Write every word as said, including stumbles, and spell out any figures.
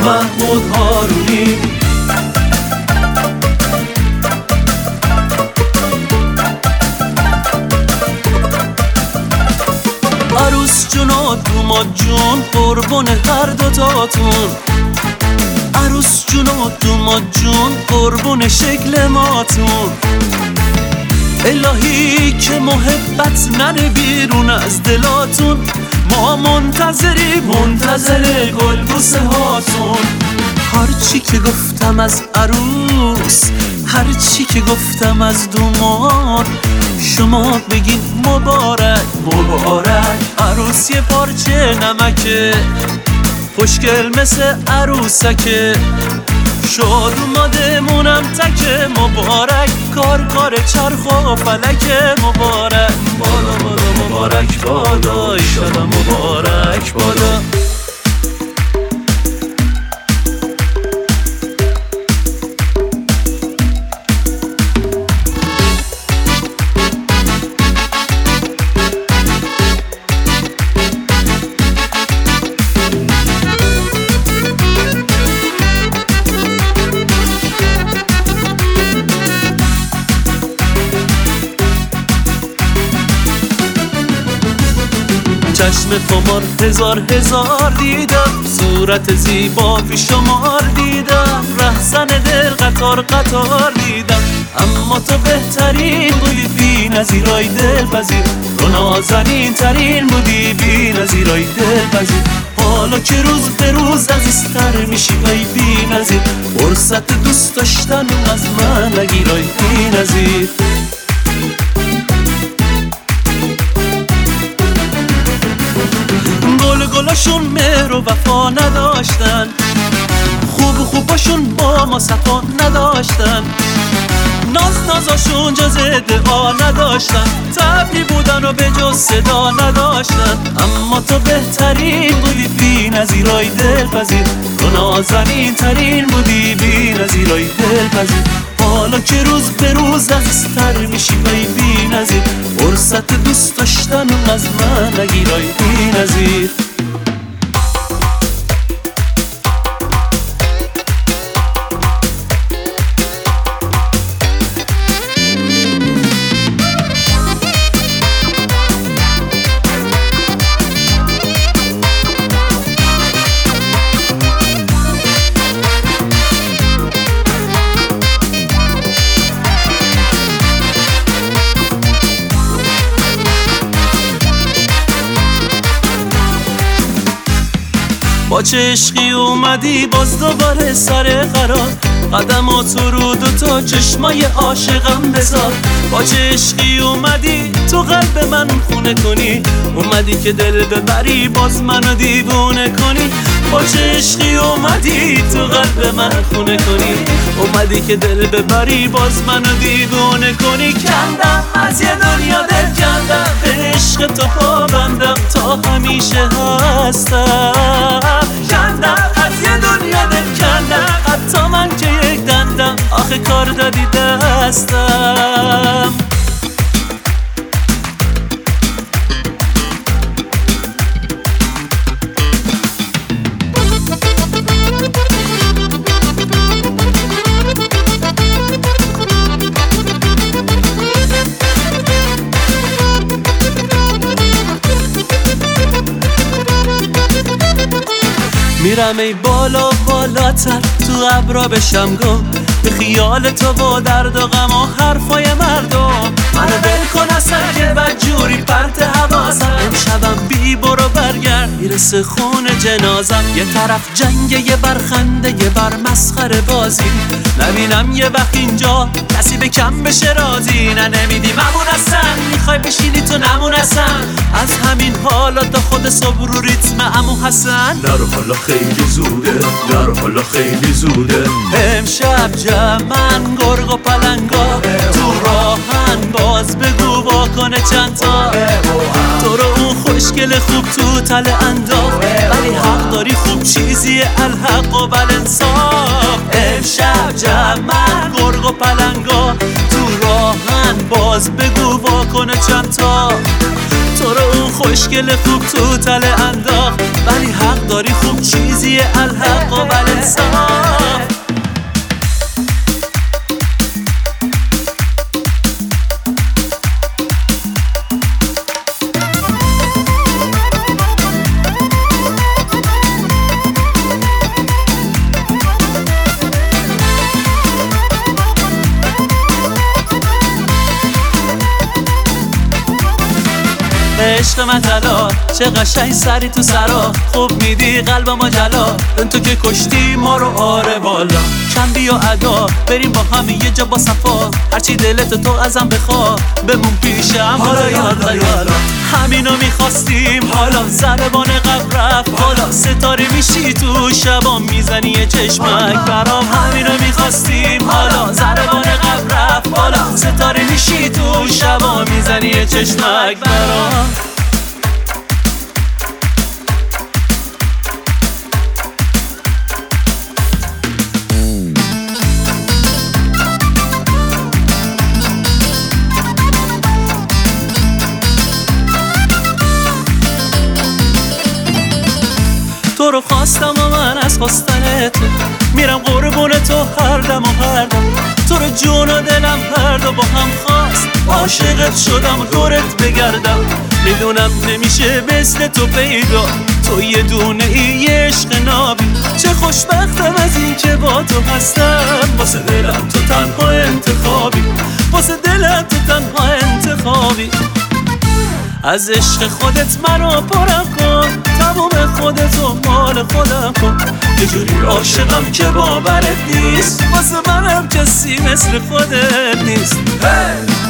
محمود هارونی. عروس جون و دوماد جون قربون هر دوتاتون، عروس جون و دوماد جون قربون شکل ماتون. الهی که محبت نره بیرون از دلاتون، ما منتظری منتظر گلبوسه هاتون. هرچی که گفتم از عروس، هرچی که گفتم از دوماد، شما بگین مبارک مبارک. عروس یه پارچه نمکه، خوشگل مثل عروسکه، شاد اومدمونم تکه. مبارک کار کار چرخ و فلکه. مبارک بالا بالا مبارک بالا، ایشالا مبارک بالا. چشم خمار هزار هزار دیدم، صورت زیبا فی شمار دیدم، رهزن دل قطار قطار دیدم. اما تو بهترین بودی بی نظیرای دل پذیر، تو نازنین ترین بودی بی نظیرای دل پذیر. حالا که روز به روز عزیزتر میشی ای بی نظیر، فرصت دوست داشتن از من نگیرای بی نظیر. گل گلاشون مهر و وفا نداشتن، خوب خوباشون با ما صفا نداشتن، ناز نازاشون جز دعا نداشتن، طبعی بودن و به جز صدا نداشتن. اما تو بهترین بودی بی نظیرای دل پذیر، تو نازنین ترین بودی بی نظیرای دل پذیر. حالا که روز به روز عزیزتر میشی ای بی نظیر، فرصت دوست داشتن از من نگیرای بی نظیر. با چه عشقی اومدی باز دوباره سر قرار، قدماتو رو دوتا چشمای عاشقم بذار. با چه عشقی اومدی تو قلب من خونه کنی، اومدی که دل ببری باز منو دیوونه کنی. با چه عشقی اومدی تو قلب من خونه کنی، اومدی که دل ببری باز منو دیوونه کنی. کندم از یه دنیا دل کندم، به عشق تو پابندم تا همیشه هستم. کندم از یه دنیا دل کندم، حتی من که یک دندم آخه کار دادی دستم. میرم ای بالا بالاتر تو ابرا بشم گم، به خیال تو با درد و غم و حرفای مردم. منو ول کن اصلا که بدجوری پرت حواسم، امشبم بی برو برگرد میرسه خون جنازم. یه طرف جنگ یه برخنده یه بر مسخره بازی، نبینم یه وقت اینجا کسی به کم بشه راضی. نه نمیدی ممون اصلا، میخوای بشینی تو نمون اصلا، از همین حالا تا خود صبح رو ریتم عمو حسن. نرو حالا خیلی زوده، نرو حالا خیلی زوده. امشب جمعن گرگ و پلنگا تو راهن، باز بگو واکنه چند تا. تو رو اون خوشگل خوب تو تله انداخت، ولی حق داری خوب چیزی الحق و بالانصاف. امشب جمعن گرگ و پلنگا تو راهن، باز بگو واکنه چند تا. تو رو اون خوشگل خوب تو تله انداخت، ولی حق داری داری خوب چیزیه الحق و بالانصاف. عشق من طلا چه قشنگ سری تو سرا، خوب میدی قلب ما جلا، تو که کشتی ما رو آره بالا. کم بیا ادا بریم با هم یه جا با صفا، هرچی دلت تو ازم بخوا بمون پیشم حالا یالا یالا. همینو میخواستیم حالا زربان قبر رفت حالا، ستاره میشی تو شبا میزنی یه چشمک برام. همینو میخواستیم حالا زربان قبر رفت حالا، ستاره میشی تو شبا میزنی یه چشمک برام. تو رو خواستم و من از خواستن تو میرم قربون تو هر دم و هر دم. تو رو جون و دلم هر دو با هم خواست، عاشقت شدم دورت بگردم. میدونم نمیشه مثل تو پیدا، تو یه دونه ای یه عشق نابی. چه خوشبختم از این که با تو هستم، واسه دلم تو تنها انتخابی، واسه دلم تو تنها انتخابی. از عشق خودت منو پرم کن، تموم خودت و مال خودم کن. یه جوری عاشقم که باورت نیست، واسه منم کسی مثل خودت نیست. hey!